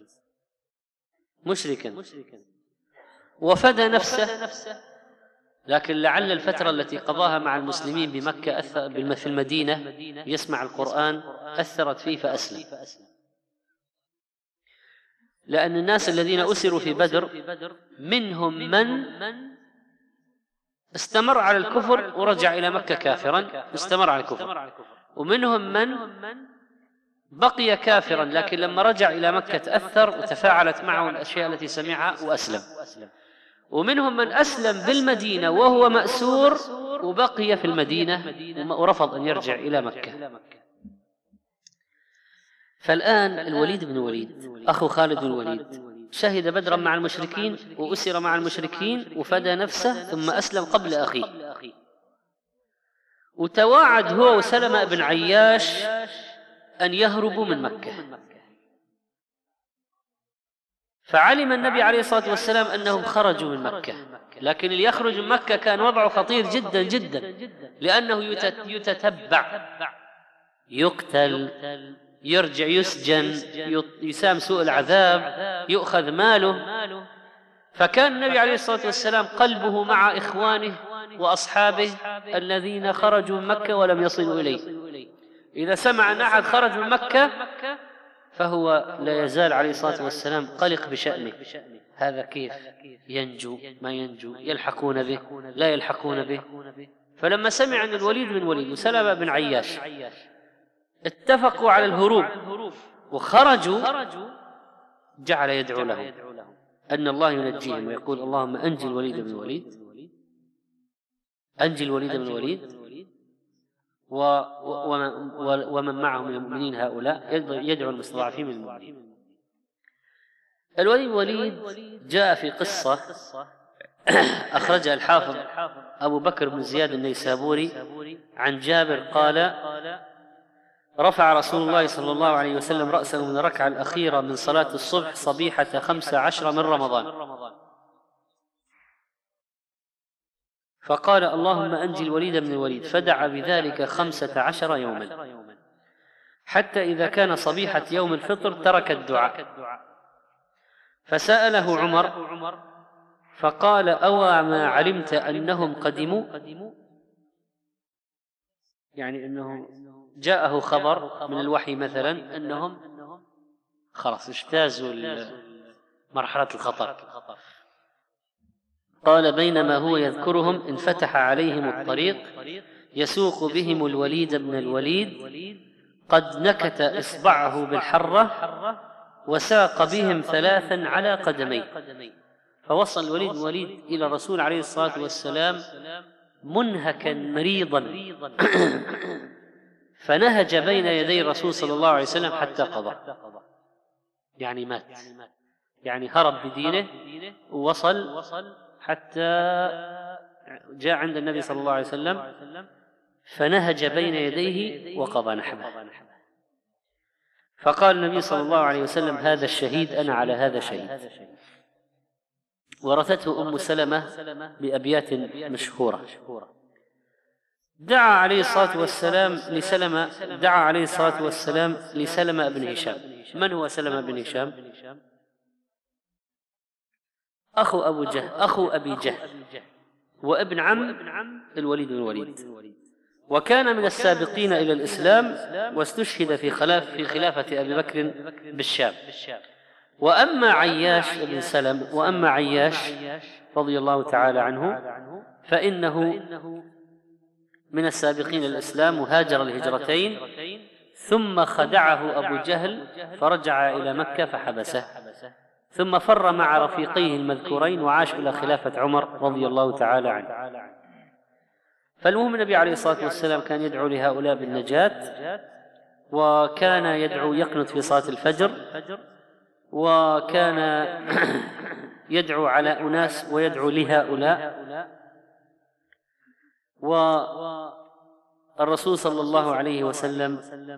مشركا وفدى نفسه، لكن لعل الفترة التي قضاها مع المسلمين بمكة في المدينة يسمع القرآن أثرت فيه فأسلم. لأن الناس الذين أسروا في بدر منهم من استمر على الكفر ورجع إلى مكة كافرا، استمر على الكفر، ومنهم من بقي كافرا لكن لما رجع إلى مكة تأثر وتفاعلت معه الأشياء التي سمعها وأسلم، ومنهم من أسلم بالمدينة وهو مأسور وبقي في المدينة ورفض أن يرجع إلى مكة. فالآن الوليد بن الوليد أخو خالد بن الوليد شهد بدرا مع المشركين وأسر مع المشركين وفدى نفسه ثم أسلم قبل أخيه، وتواعد هو وسلمة بن عياش أن يهربوا من مكة. فعلم النبي عليه الصلاة والسلام أنهم خرجوا من مكة، لكن اللي يخرج من مكة كان وضعه خطير جدا جدا، لأنه يتتبع، يقتل، يرجع، يسجن، يسام سوء العذاب، يؤخذ ماله. فكان النبي عليه الصلاة والسلام قلبه مع إخوانه وأصحابه الذين خرجوا من مكة ولم يصلوا إليه. إذا سمع أن أحد خرج من مكة فهو لا يزال عليه الصلاة والسلام قلق بشأنه، هذا كيف ينجو ما ينجو، يلحقون به لا يلحقون به. فلما سمع أن الوليد بن الوليد وسلمة بن عياش اتفقوا على الهروب وخرجوا جعل يدعو لهم أن الله ينجيهم ويقول اللهم أنجي الوليد بن الوليد، أنجي الوليد بن الوليد ومن معه من المؤمنين هؤلاء، يدعو المستضعفين من المؤمنين. الوليد بن الوليد جاء في قصة أخرجها الحافظ أبو بكر بن زياد النيسابوري عن جابر قال رفع رسول الله صلى الله عليه وسلم رأسه من الركعة الأخيرة من صلاة الصبح صبيحة خمس عشر من رمضان، فقال اللهم أنجي الوليد بن الوليد، فدعا بذلك خمسة عشر يوما، حتى إذا كان صبيحة يوم الفطر ترك الدعاء. فسأله عمر فقال أوى ما علمت أنهم قدموا، يعني أنه جاءه خبر من الوحي مثلا أنهم خلاص اجتازوا مرحلة الخطر. قال بينما هو يذكرهم انفتح عليهم الطريق يسوق بهم الوليد بن الوليد قد نكت إصبعه بالحرة وساق بهم ثلاثا على قدميه. فوصل الوليد بن الوليد إلى الرسول عليه الصلاة والسلام منهكا مريضا فنهج بين يدي الرسول صلى الله عليه وسلم حتى قضى، يعني مات، يعني هرب بدينه ووصل حتى جاء عند النبي صلى الله عليه وسلم فنهج بين يديه وقضى نحبه. فقال النبي صلى الله عليه وسلم هذا الشهيد أنا على هذا شهيد. ورثته أم سلمة بأبيات مشهورة. دعا عليه الصلاة والسلام لسلمة دعا عليه الصلاة والسلام لسلمة بن هشام. من هو سلمة بن هشام؟ أخو أبو جهل أخو أبي جهل وابن عم الوليد بن الوليد، وكان من السابقين إلى الإسلام، واستشهد في خلاف في خلافة أبي بكر بالشام. وأما عياش بن سلم وأما عياش رضي الله تعالى عنه فإنه من السابقين إلى الإسلام، وهاجر الهجرتين، ثم خدعه أبو جهل فرجع إلى مكة فحبسه، ثم فر مع رفيقيه المذكورين وعاش إلى خلافة عمر رضي الله تعالى عنه. فالمهم النبي عليه الصلاة والسلام كان يدعو لهؤلاء بالنجاة، وكان يدعو يقنت في صلاة الفجر، وكان يدعو على أناس ويدعو لهؤلاء. والرسول صلى الله عليه وسلم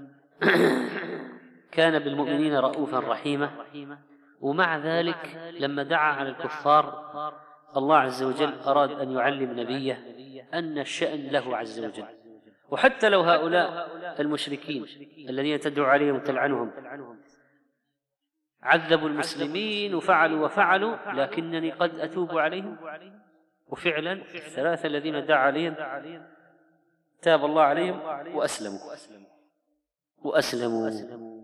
كان بالمؤمنين رؤوفا رحيما، ومع ذلك لما دعا على الكفار الله عز وجل أراد أن يعلم نبيه أن الشأن له عز وجل. وحتى لو هؤلاء المشركين الذين تدعو عليهم وتلعنهم عذبوا المسلمين وفعلوا وفعلوا، لكنني قد أتوب عليهم. وفعلا الثلاثة الذين دعا عليهم تاب الله عليهم وأسلموا وأسلموا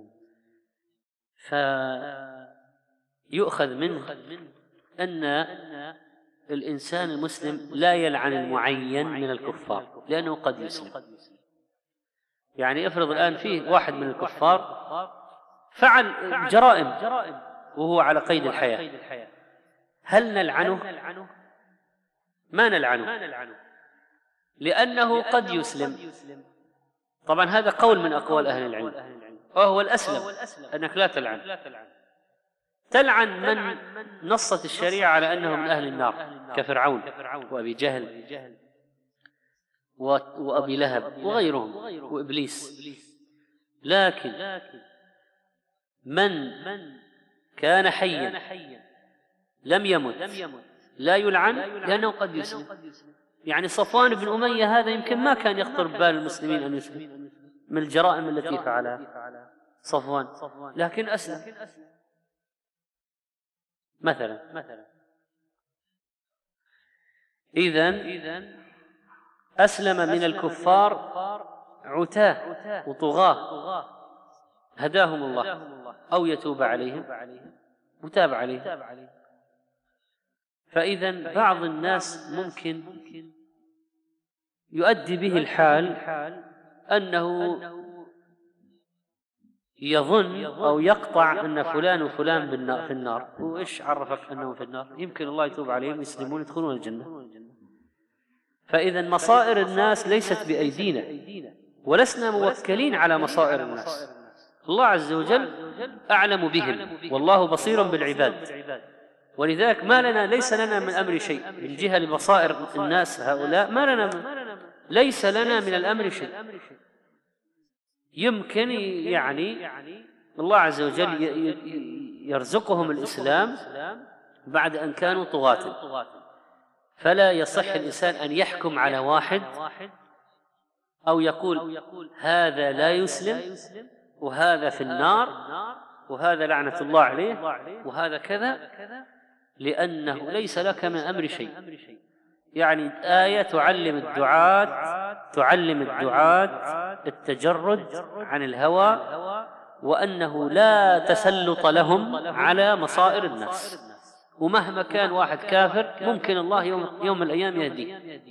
فيؤخذ منه أن الإنسان المسلم لا يلعن المعين من الكفار لأنه قد يسلم. يعني افرض الآن فيه واحد من الكفار فعل جرائم وهو على قيد الحياة، هل نلعنه؟ ما نلعنه، لأنه قد يسلم. طبعا هذا قول من أقوال أهل العلم، وهو الأسلم أنك لا تلعن. تلعن من نصت الشريعة على أنه من أهل النار كفرعون وأبي جهل وأبي لهب وغيرهم وإبليس. لكن من كان حيا لم يمت لا يلعن لأنه قد يسلم. يعني صفوان بن أمية هذا يمكن ما كان يخطر ببال المسلمين أن يسلم من الجرائم التي فعلها صفوان، لكن أسلم مثلا. إذن أسلم من الكفار عتاه وطغاه هداهم الله أو يتوب عليهم وتاب عليهم. فإذن بعض الناس ممكن يؤدي به الحال أنه يظن أو يقطع أن فلان وفلان في النار. وإيش عرفك أنهم في النار؟ يمكن الله يتوب عليهم يسلمون يدخلون الجنة. فإذا مصائر الناس ليست بأيدينا، ولسنا موكلين على مصائر الناس. الله عز وجل أعلم بهم والله بصير بالعباد. ولذلك ما لنا ليس لنا من أمر شيء من جهة لمصائر الناس هؤلاء، ما لنا من ليس لنا من الأمر شيء. يمكن يعني الله عز وجل يرزقهم الإسلام بعد أن كانوا طغاة، فلا يصح الإنسان أن يحكم على واحد أو يقول هذا لا يسلم وهذا في النار وهذا لعنة الله عليه وهذا كذا، لأنه ليس لك من أمر شيء. يعني آية تعلم الدعاة تعلم الدعاة التجرد عن الهوى، وأنه لا تسلط لهم على مصائر الناس، ومهما كان واحد كافر ممكن الله يوم, يوم من الأيام يهديه.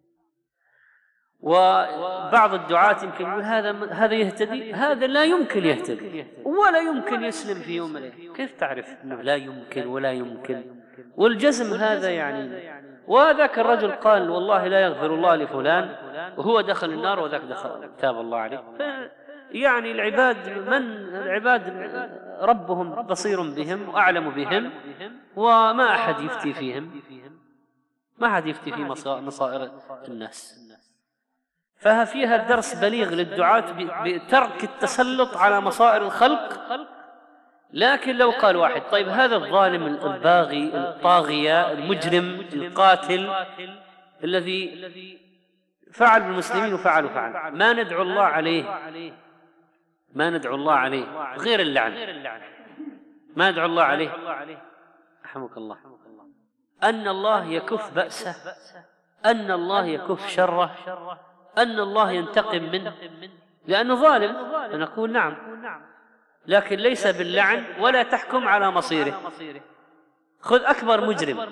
وبعض الدعاة يمكن يقول هذا هذا يهتدي، هذا لا يمكن يهتدي ولا يمكن يسلم في يوم من الأيام. كيف تعرف أنه لا يمكن ولا يمكن؟ والجزم هذا يعني. وذاك الرجل قال والله لا يغفر الله لفلان وهو دخل النار وذاك دخل تاب الله عليه. يعني العباد من العباد ربهم بصير بهم وأعلم بهم، وما أحد يفتي فيهم، ما أحد يفتي في مصائر الناس. ففيها درس بليغ للدعاة بترك التسلط على مصائر الخلق. لكن لو قال واحد طيب هذا الظالم الباغي الطاغية المجرم القاتل الذي فعل بالمسلمين وفعل وفعل ما ندعو الله عليه، ما ندعو الله عليه غير اللعن، ما ندعو الله عليه رحمك الله أن الله يكف بأسه، أن الله يكف شره، أن الله ينتقم منه لأنه ظالم، فنقول نعم، لكن ليس باللعن ولا تحكم على مصيره. خذ أكبر مجرم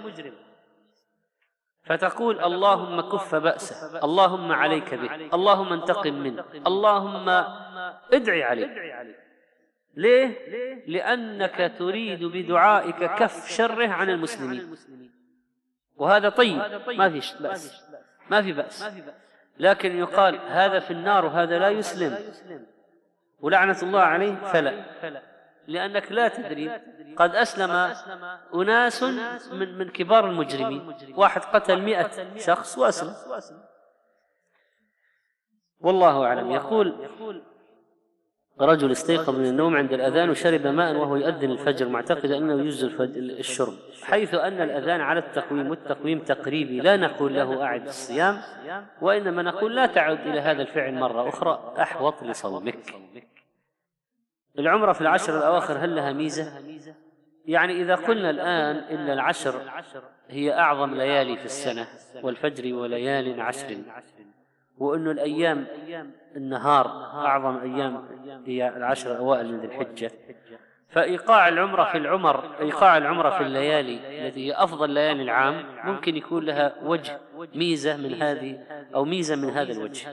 فتقول اللهم كف بأسه، اللهم عليك به، اللهم انتقم منه، اللهم ادعي عليه. ليه؟ لأنك تريد بدعائك كف شره عن المسلمين، وهذا طيب ما في بأس، ما في بأس. لكن يقال هذا في النار وهذا لا يسلم ولعنة الله عليه فلا، لأنك لا تدري قد أسلم أناس من, من كبار المجرمين، واحد قتل مئة شخص وأسلم والله أعلم. يقول رجل استيقظ من النوم عند الأذان وشرب ماء وهو يؤذن الفجر معتقد أنه يجوز الشرب، حيث أن الأذان على التقويم والتقويم تقريبي لا نقول له أعد الصيام، وإنما نقول لا تعد إلى هذا الفعل مرة أخرى أحوط لصومك. العمرة في العشر الأواخر هل لها ميزة؟ يعني إذا قلنا الآن إن العشر هي أعظم ليالي في السنة والفجر وليال عشر، وأن الأيام النهار أعظم أيام هي العشر الأوائل من ذي الحجة، فإيقاع العمرة في العمر إيقاع العمرة في الليالي التي هي أفضل ليالي العام ممكن يكون لها وجه ميزة من هذه أو ميزة من هذا الوجه.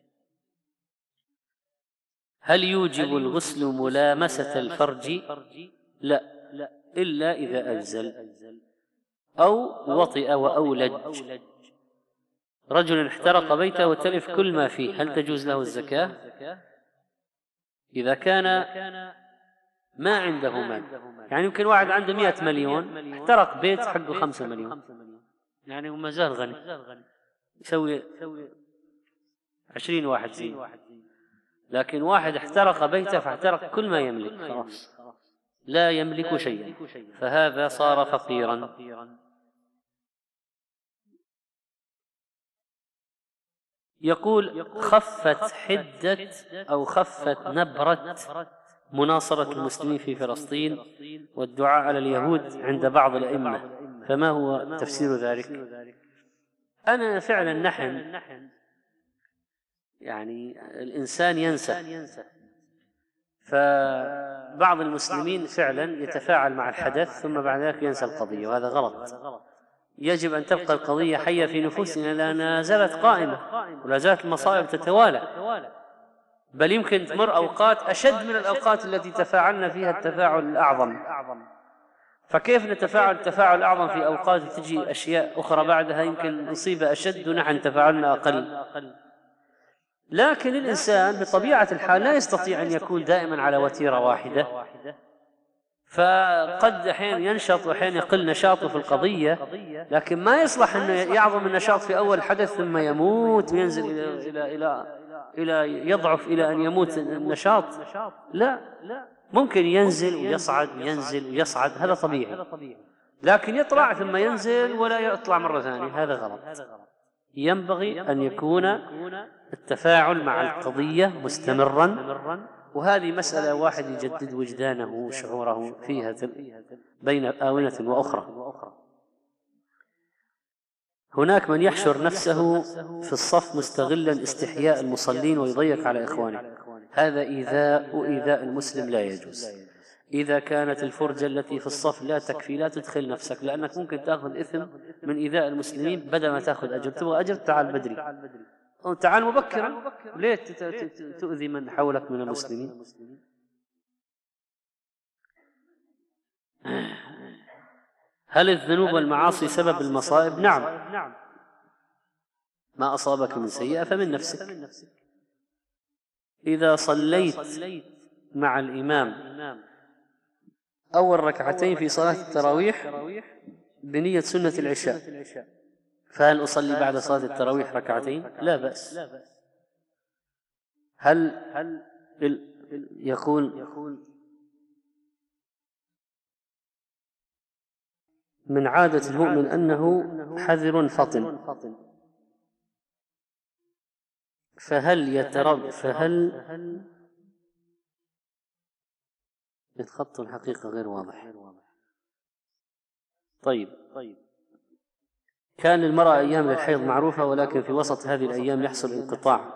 هل يوجب الغسل ملامسة الفرج؟ لا، إلا إذا أنزل أو وطئ وأولج. رجل احترق بيته وتلف كل ما فيه، هل تجوز له الزكاة؟ إذا كان ما عنده مال، يعني يمكن واحد عنده مئة مليون احترق بيت حقه خمسة مليون، يعني وما زال غني، يسوي عشرين واحد زين. لكن واحد احترق بيته فاحترق كل ما يملك، خلاص لا يملك شيئا، فهذا صار فقيرا. يقول خفت حدة أو خفت نبرة مناصرة المسلمين في فلسطين والدعاء على اليهود عند بعض الأئمة، فما هو تفسير ذلك؟ أنا فعلا نحن يعني الإنسان ينسى، فبعض المسلمين فعلا يتفاعل مع الحدث ثم بعد ذلك ينسى القضية، وهذا غلط. يجب أن تبقى القضية حية في نفوسنا لأنها زالت قائمة ولا زالت المصائب تتوالى، بل يمكن تمر أوقات أشد من الأوقات التي تفاعلنا فيها التفاعل الأعظم. فكيف نتفاعل التفاعل الأعظم في أوقات تجي أشياء أخرى بعدها يمكن نصيبة أشد ونحن تفاعلنا أقل؟ لكن الإنسان بطبيعة الحال لا يستطيع أن يكون دائما على وتيرة واحدة، فقد أحيانا ينشط وأحيانا يقل نشاطه في القضية، لكن ما يصلح أن يعظم النشاط في أول حدث ثم يموت وينزل إلى إلى إلى إلى يضعف إلى أن يموت النشاط. لا، ممكن ينزل ويصعد وينزل ويصعد، هذا طبيعي. لكن يطلع ثم ينزل ولا يطلع مرة ثانية، هذا غلط. ينبغي أن يكون التفاعل مع القضية مستمرا، وهذه مسألة واحد يجدد وجدانه وشعوره فيها بين آونة وأخرى. هناك من يحشر نفسه في الصف مستغلا استحياء المصلين ويضيق على إخوانه، هذا إيذاء، وإيذاء المسلم لا يجوز. إذا كانت الفرجة التي في الصف لا تكفي لا تدخل نفسك، لأنك ممكن تأخذ إثم من إيذاء المسلمين بدل ما تأخذ أجر. تبغى أجر تعال بدري، تعال مبكرا، ليه تؤذي من حولك من المسلمين؟ هل الذنوب والمعاصي سبب المصائب؟ نعم، ما أصابك من سيئة فمن نفسك. إذا صليت مع الإمام أول ركعتين في صلاة التراويح بنية سنة العشاء، فهل أصلي بعد صلاة التراويح ركعتين؟ لا بأس. هل يقول من عادة المؤمن أنه حذر فطن، فهل يترب فهل الخط الحقيقة غير واضح. طيب، كان للمرأة أيام للحيض معروفة، ولكن في وسط هذه الأيام يحصل انقطاع.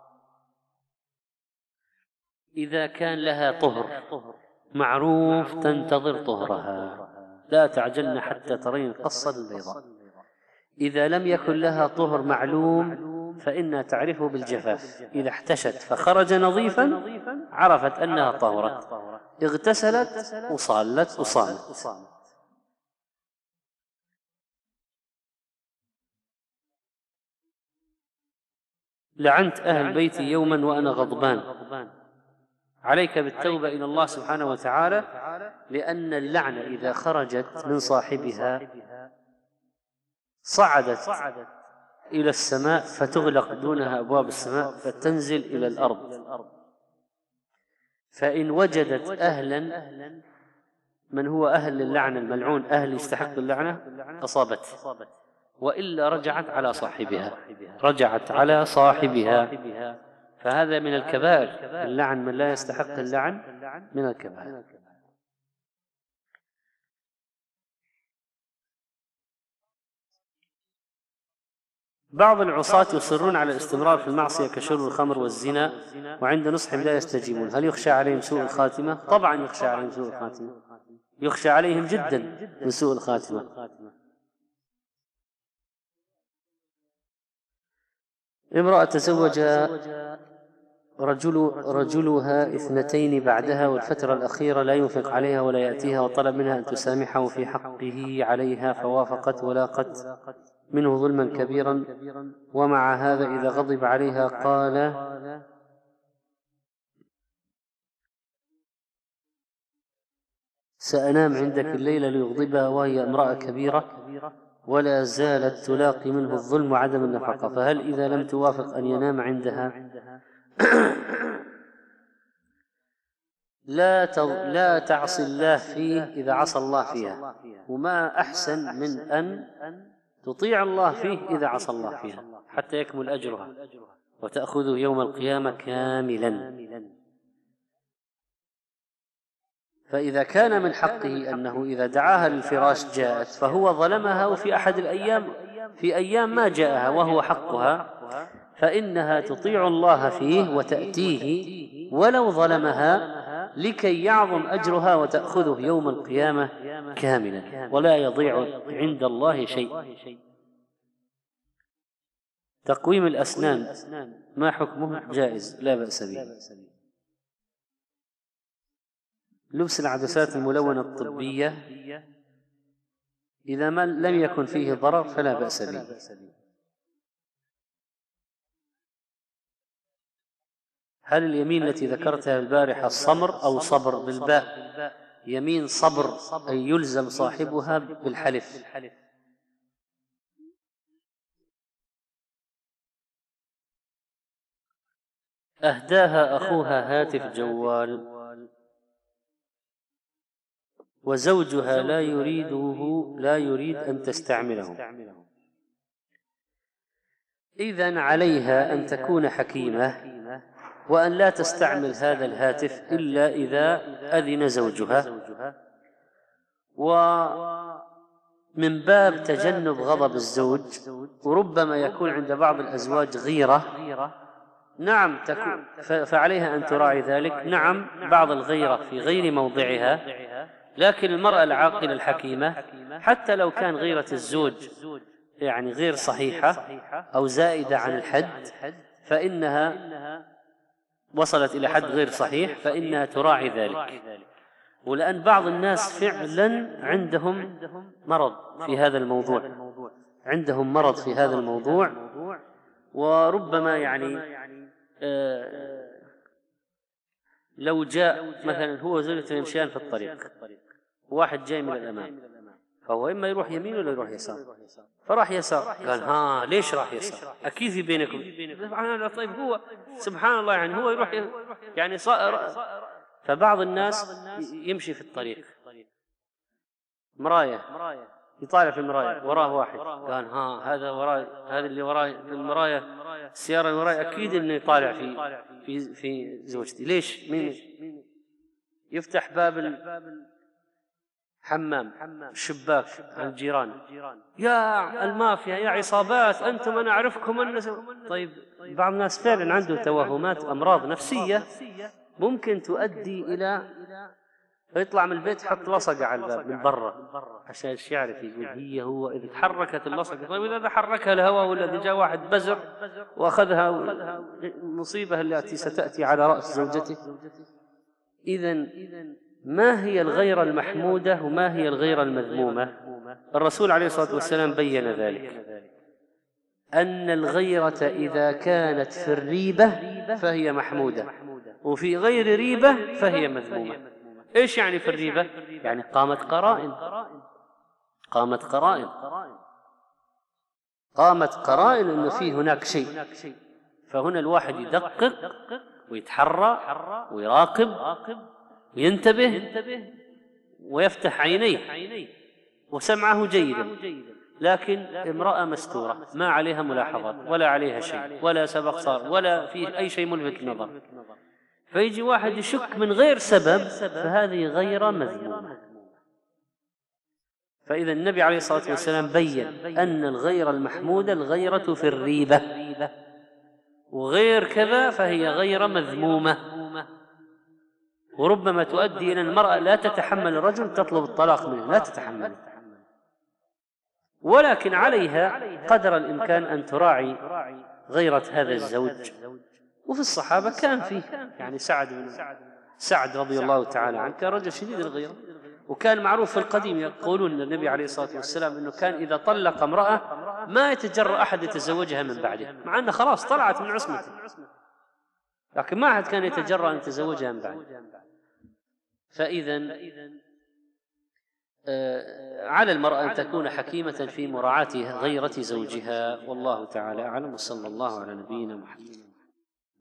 إذا كان لها طهر معروف تنتظر طهرها، لا تعجلن حتى ترين القصة البيضاء. إذا لم يكن لها طهر معلوم فإنها تعرفه بالجفاف، إذا احتشت فخرج نظيفا عرفت أنها طهرت، اغتسلت وصلت وصامت. لعنت أهل بيتي يوما وأنا غضبان، عليك بالتوبة إلى الله سبحانه وتعالى، لأن اللعنة إذا خرجت من صاحبها صعدت إلى السماء فتغلق دونها أبواب السماء فتنزل إلى الأرض، فإن وجدت أهلا من هو أهل اللعنة الملعون أهل يستحق اللعنة أصابته، وإلا رجعت على صاحبها رجعت على صاحبها فهذا من الكبائر. اللعن من لا يستحق اللعن من الكبائر. بعض العصاة يصرون على الاستمرار في المعصية كشرب الخمر والزنا، وعند نصحهم لا يستجيبون، هل يخشى عليهم سوء الخاتمة؟ طبعا يخشى عليهم سوء الخاتمة، يخشى عليهم جدا من سوء الخاتمة. امرأة تزوج رجل رجلها اثنتين بعدها، والفترة الأخيرة لا ينفق عليها ولا يأتيها، وطلب منها أن تسامحه في حقه عليها فوافقت، ولاقت منه ظلما كبيرا، ومع هذا إذا غضب عليها قال سأنام عندك الليلة ليغضبها، وهي امرأة كبيرة ولا زالت تلاقي منه الظلم وعدم النفقة، فهل إذا لم توافق أن ينام عندها لا لا تعصي الله فيه إذا عصى الله فيها، وما أحسن من أن تطيع الله فيه إذا عصى الله فيها حتى يكمل أجرها وتأخذه يوم القيامة كاملا. فإذا كان من حقه أنه إذا دعاها للفراش جاءت، فهو ظلمها وفي أحد الأيام في أيام ما جاءها وهو حقها، فإنها تطيع الله فيه وتأتيه ولو ظلمها لكي يعظم أجرها وتأخذه يوم القيامة كاملا ولا يضيع عند الله شيء. تقويم الأسنان ما حكمه؟ جائز لا بأس به. لبس العدسات الملونة الطبية إذا ما لم يكن فيه ضرر فلا بأس به. هل اليمين التي ذكرتها البارحة الصمر أو صبر بالباء؟ يمين صبر أي يلزم صاحبها بالحلف. أهداها أخوها هاتف جوال وزوجها لا يريده لا يريد أن تستعمله، إذن عليها أن تكون حكيمة وأن لا تستعمل هذا الهاتف إلا إذا أذن زوجها، ومن باب تجنب غضب الزوج. وربما يكون عند بعض الأزواج غيرة، نعم تكون، فعليها أن تراعي ذلك. نعم بعض الغيرة في غير موضعها، لكن المرأة العاقلة الحكيمة حتى لو كان غيرة الزوج يعني غير صحيحة أو زائدة عن الحد، فإنها وصلت إلى حد غير صحيح، فإنها تراعي ذلك. ولأن بعض الناس فعلا عندهم مرض في هذا الموضوع، عندهم مرض في هذا الموضوع وربما يعني آه لو جاء مثلا هو زوجته يمشيان في الطريق، واحد جاي من الأمام، فهو إما يروح يمين ولا يروح يسار، فراح يسار. قال ها ليش راح يسار؟ أكيد في بينكم. سبحان الله، طيب هو سبحان الله يعني هو يروح يعني صار. فبعض الناس يمشي في الطريق، مراية يطالع في المراية، وراه واحد، قال ها هذا وراي، هذا اللي وراي في المراية السيارة اللي وراي أكيد إنه يطالع في في في زوجتي. ليش؟ مين يفتح باب الحمام الشباك عن الجيران، يا المافيا يا عصابات أنتم أنا أعرفكم أن. طيب بعض الناس فعلا عنده توهمات وأمراض نفسية ممكن تؤدي إلى فيطلع من البيت حط لصقة على الباب من برا عشان يعرف يقول هي هو إذا تحركت اللصقة. طيب إذا حركها الهواء ولا إذا جاء واحد بزر وأخذها المصيبة التي ستأتي على رأس زوجته. إذن ما هي الغيرة المحمودة وما هي الغيرة المذمومة؟ الرسول عليه الصلاة والسلام بين ذلك، أن الغيرة إذا كانت في الريبة فهي محمودة، وفي غير ريبة فهي مذمومة. إيش يعني في الريبة؟ يعني قامت قرائن، قامت قرائن قامت قرائن إنه في هناك شيء، فهنا الواحد يدقق ويتحرى ويراقب وينتبه ويفتح عينيه وسمعه جيدا. لكن امرأة مستورة ما عليها ملاحظات ولا عليها شيء ولا سبق صار ولا في أي شيء ملفت نظر، فيجي واحد يشك من غير سبب، فهذه غيرة مذمومة. فإذا النبي عليه الصلاة والسلام بين أن الغيرة المحمودة الغيرة في الريبة، وغير كذا فهي غيرة مذمومة، وربما تؤدي إلى المرأة لا تتحمل الرجل تطلب الطلاق منه، لا تتحمل، ولكن عليها قدر الإمكان أن تراعي غيرة هذا الزوج. وفي الصحابة كان فيه يعني سعد بن سعد رضي الله تعالى عنه كان رجل شديد الغيرة، وكان معروف في القديم يقولون النبي عليه الصلاة والسلام أنه كان إذا طلق امرأة ما يتجرأ أحد يتزوجها من بعده، مع أنه خلاص طلعت من عصمته، لكن ما أحد كان يتجرأ أن يتزوجها من بعده. فإذا آه على المرأة أن تكون حكيمة في مراعاة غيرة زوجها، والله تعالى أعلم، وصلى الله على نبينا محمد.